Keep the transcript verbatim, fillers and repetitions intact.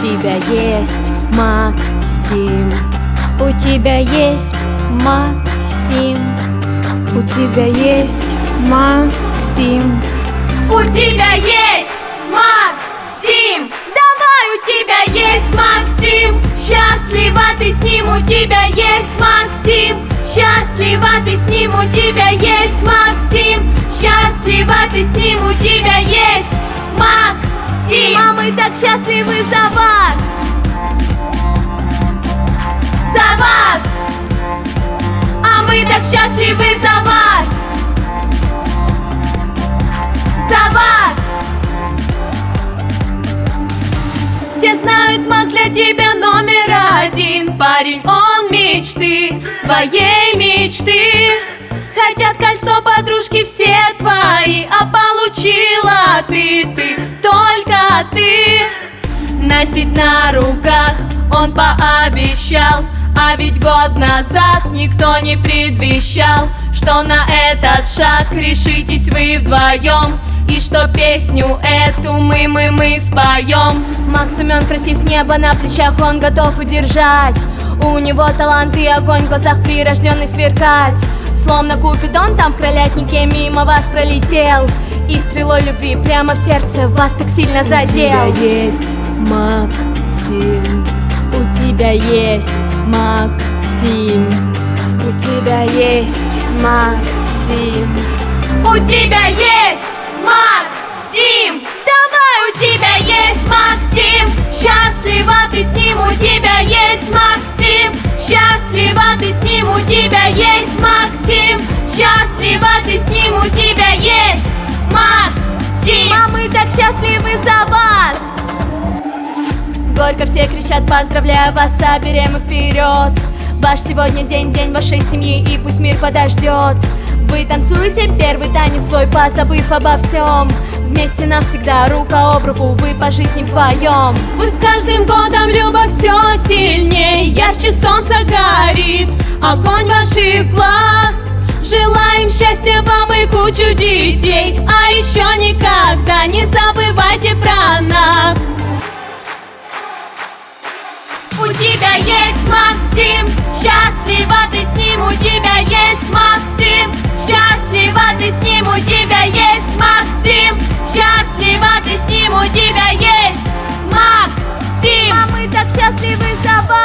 тебя есть Максим. У тебя есть Максим. У тебя есть Максим. У тебя есть Максим. Давай, у тебя есть Максим. Счастлива ты с ним, у тебя есть Максим. Счастлива ты с ним, у тебя есть Максим. Счастлива ты с ним, у тебя есть Максим. А мы так счастливы за вас. За вас. А мы так счастливы за вас. За вас. Все знают, Макс для тебя номер один. Парень, он мечты, твоей мечты. Хотят кольцо подружки все твои, а получила ты, ты, только ты. Носить на руках он пообещал, а ведь год назад никто не предвещал, что на этот шаг решитесь вы вдвоем, и что песню эту мы, мы, мы споем. Макс умен, красив, небо на плечах он готов удержать. У него талант и огонь в глазах прирожденный сверкать. Словно Купидон там в кролятнике мимо вас пролетел, и стрелой любви прямо в сердце вас так сильно задел. У тебя есть Максим. У тебя есть Максим. У тебя есть Максим. У тебя есть Максим. Давай, у тебя есть Максим. Счастлива ты с ним, у тебя есть Максим. Счастлива ты с ним, у тебя есть Максим. Счастлива ты с ним, у тебя есть Максим. А мы так счастливы за вас. Горько все кричат, поздравляю вас, соберем мы вперед. Ваш сегодня день, день вашей семьи, и пусть мир подождет. Вы танцуете первый танец свой, позабыв обо всем. Вместе навсегда, рука об руку, вы по жизни вдвоем. Пусть с каждым годом любовь все сильнее, ярче солнце горит огонь ваших глаз. Желаем счастья вам и кучу детей, а еще никогда не забывайте про нас. У тебя есть Максим. Счастлива ты с ним, у тебя есть Максим. Счастлива ты с ним, у тебя есть Максим. Счастлива ты с ним, у тебя есть Максим. А мы так счастливы за вас.